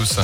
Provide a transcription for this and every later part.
tous.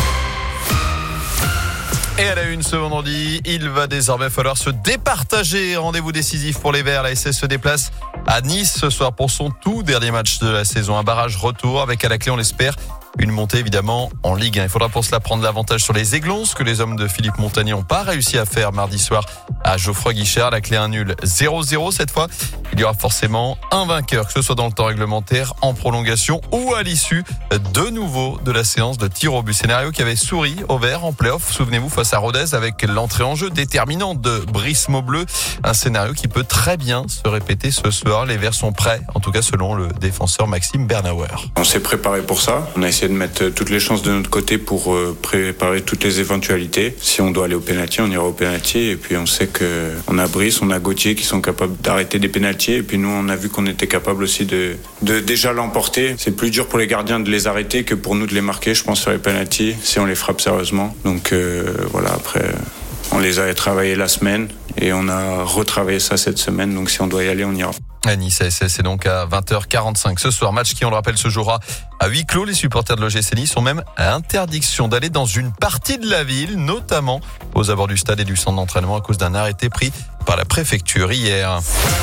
Et à la une ce vendredi, il va désormais falloir se départager. Rendez-vous décisif pour les Verts. La SS se déplace à Nice ce soir pour son tout dernier match de la saison. Un barrage retour avec à la clé, on l'espère, une montée évidemment en Ligue 1. Il faudra pour cela prendre l'avantage sur les Aiglons, ce que les hommes de Philippe Montagny n'ont pas réussi à faire mardi soir à Geoffroy Guichard. La clé, un nul 0-0 cette fois. Il y aura forcément un vainqueur, que ce soit dans le temps réglementaire, en prolongation ou à l'issue de nouveau de la séance de tir au but. Scénario qui avait souri au Vert en play-off, souvenez-vous, face à Rodez avec l'entrée en jeu déterminante de Brice Maubleu. Un scénario qui peut très bien se répéter ce soir. Les Verts sont prêts, en tout cas selon le défenseur Maxime Bernauer. On s'est préparé pour ça. On a essayé de mettre toutes les chances de notre côté pour préparer toutes les éventualités. Si on doit aller au pénalty, on ira au pénalty. Et puis on sait qu'on a Brice, on a Gauthier qui sont capables d'arrêter des pénaltys. Et puis nous, on a vu qu'on était capable aussi de déjà l'emporter. C'est plus dur pour les gardiens de les arrêter que pour nous de les marquer, je pense, sur les pénaltys, si on les frappe sérieusement. Donc voilà, après, on les a travaillés la semaine et on a retravaillé ça cette semaine. Donc si on doit y aller, on ira. À Nice, SS, c'est donc à 20h45 ce soir. Match qui, on le rappelle, se jouera à huis clos. Les supporters de l'OGC Nice ont même interdiction d'aller dans une partie de la ville, notamment aux abords du stade et du centre d'entraînement à cause d'un arrêté pris par la préfecture hier.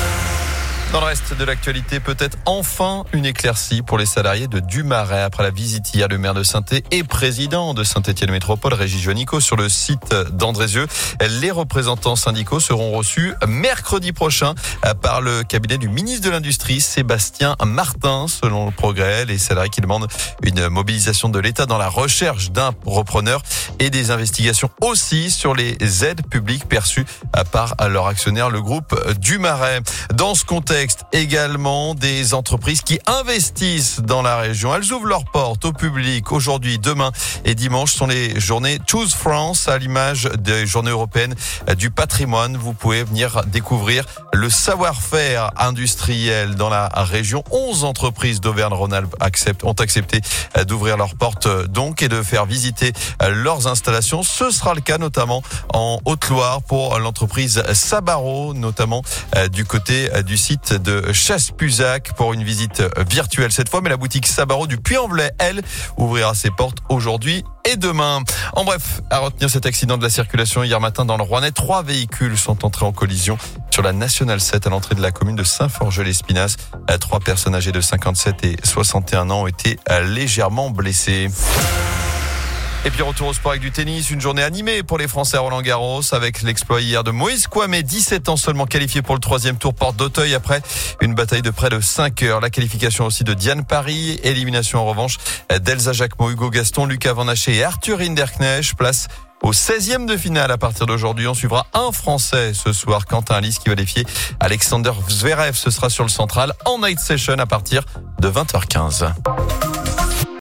Dans le reste de l'actualité, peut-être enfin une éclaircie pour les salariés de Dumaret. Après la visite hier, le maire de Saint-Étienne et président de Saint-Étienne Métropole, Régis Juanico, sur le site d'Andrézieux. Les représentants syndicaux seront reçus mercredi prochain par le cabinet du ministre de l'Industrie, Sébastien Martin. Selon le Progrès, les salariés qui demandent une mobilisation de l'État dans la recherche d'un repreneur et des investigations aussi sur les aides publiques perçues par leur actionnaire, le groupe Dumaret. Dans ce contexte, également des entreprises qui investissent dans la région. Elles ouvrent leurs portes au public aujourd'hui, demain et dimanche sont les journées Choose France, à l'image des journées européennes du patrimoine. Vous pouvez venir découvrir le savoir-faire industriel dans la région. 11 entreprises d'Auvergne-Rhône-Alpes ont accepté d'ouvrir leurs portes donc et de faire visiter leurs installations. Ce sera le cas notamment en Haute-Loire pour l'entreprise Sabaro, notamment du côté du site de Chasse-Puzac pour une visite virtuelle cette fois. Mais la boutique Sabaro du Puy-en-Velay, elle, ouvrira ses portes aujourd'hui et demain. En bref, à retenir cet accident de la circulation hier matin dans le Rouennais. 3 véhicules sont entrés en collision sur la Nationale 7 à l'entrée de la commune de Saint-Forget-Lespinasse. 3 personnes âgées de 57 et 61 ans ont été légèrement blessées. Et puis retour au sport avec du tennis, une journée animée pour les Français à Roland-Garros avec l'exploit hier de Moïse Kouamé, 17 ans seulement, qualifié pour le 3e tour porte d'Auteuil après une bataille de près de 5 heures. La qualification aussi de Diane Paris, élimination en revanche d'Elsa Jacquemot, Hugo Gaston, Lucas Van Haché et Arthur Hinderknecht. Place au 16e de finale à partir d'aujourd'hui. On suivra un Français ce soir, Quentin Lys, qui va défier Alexander Zverev. Ce sera sur le central en night session à partir de 20h15.